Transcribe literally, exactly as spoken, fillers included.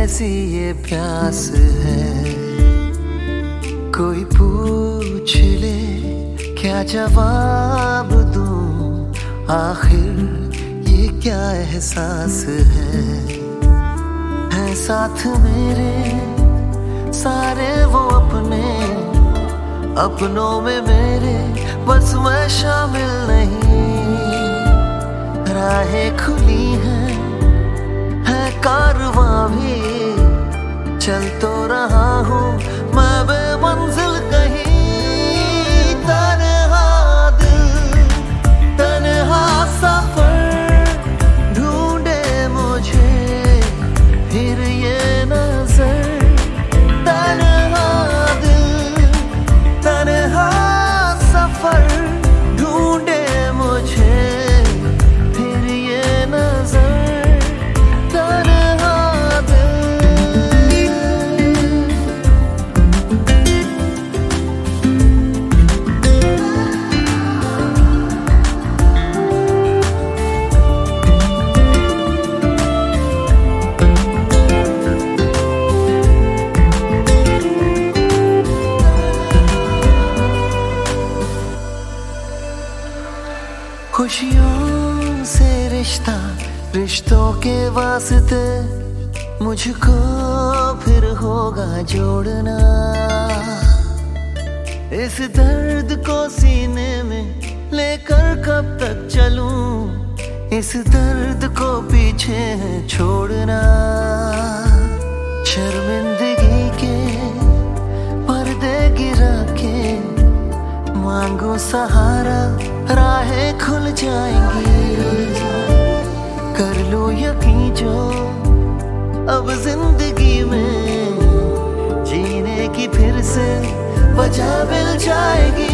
कैसी ये प्यास है। कोई पूछ ले क्या जवाब दूं, आखिर ये क्या एहसास है। है साथ मेरे सारे वो अपने, अपनों में मेरे बस मैं शामिल नहीं। राहें खुली हैं, है कारवां भी, चल तो रहा हूँ मैं बेमंजिल कहीं। तन्हा दिल तन्हा सफर ढूंढे मुझे फिर ये नजर। तन्हा दिल तन्हा सफर ढूंढे मुझे फिर ये नजर। खुशियों से रिश्ता, रिश्तों के वास्ते मुझको फिर होगा जोड़ना। इस दर्द को सीने में लेकर कब तक चलूं, इस दर्द को पीछे छोड़ना। शर्मिंदगी के पर्दे गिरा के मांगो सहारा, राहें खुल जाएंगी। कर लो यकीन जो अब जिंदगी में जीने की फिर से वजह मिल जाएगी।